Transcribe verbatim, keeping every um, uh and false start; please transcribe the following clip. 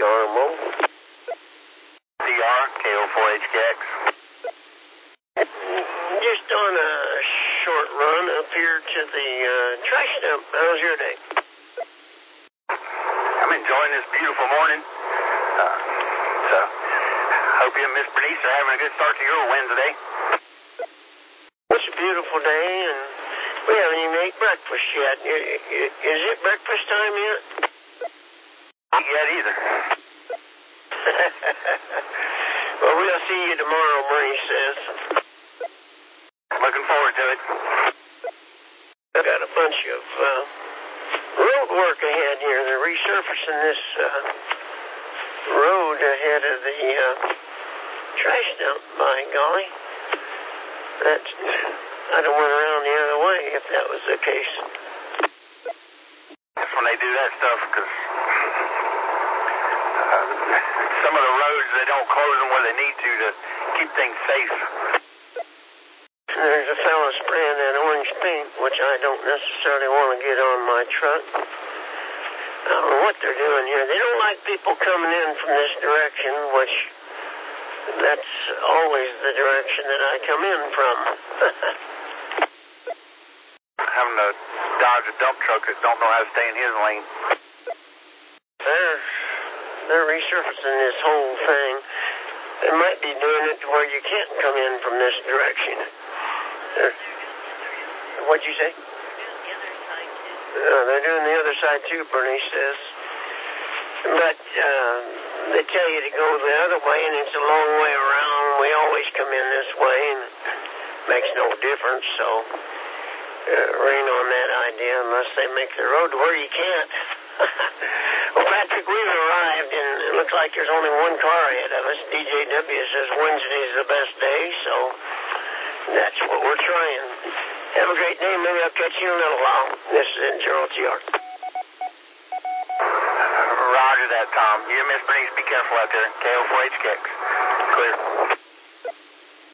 normal. T R, K O four H K X. Just on a short run up here to the uh, trash dump. How's your day? I'm enjoying this beautiful morning. Uh, so, hope you and Miss Bernice are having a good start to your Wednesday. It's a beautiful day, and we haven't even ate breakfast yet. Is it breakfast time yet? Not yet either. Well, we'll see you tomorrow, Bernice says. Looking forward to it. I've got a bunch of uh, road work ahead here. They're resurfacing this uh, road ahead of the uh, trash dump, by golly. That's, I'd have went around the other way if that was the case. That's when they do that stuff, because uh, some of the roads, they don't close them where they need to to keep things safe. There's a fella spraying that orange paint, which I don't necessarily want to get on my truck. I don't know what they're doing here. They don't like people coming in from this direction, which that's always the direction that I come in from. Having to dodge a dump truck that don't know how to stay in his lane. They're, they're resurfacing this whole thing. They might be doing it to where you can't come in from this direction. They're, what'd you say? Uh, they're doing the other side too, Bernice says. But uh, they tell you to go the other way, and it's a long way around. We always come in this way, and it makes no difference. So uh, rain on that idea unless they make the road to where you can't. Well, Patrick, we've arrived, and it looks like there's only one car ahead of us. D J W says Wednesday's the best day, so that's what we're trying. Have a great day. Maybe I'll catch you in a little while. This is Gerald T R. Roger that, Tom. You and Miss Bernice, be careful out there. K O four H K X. Clear.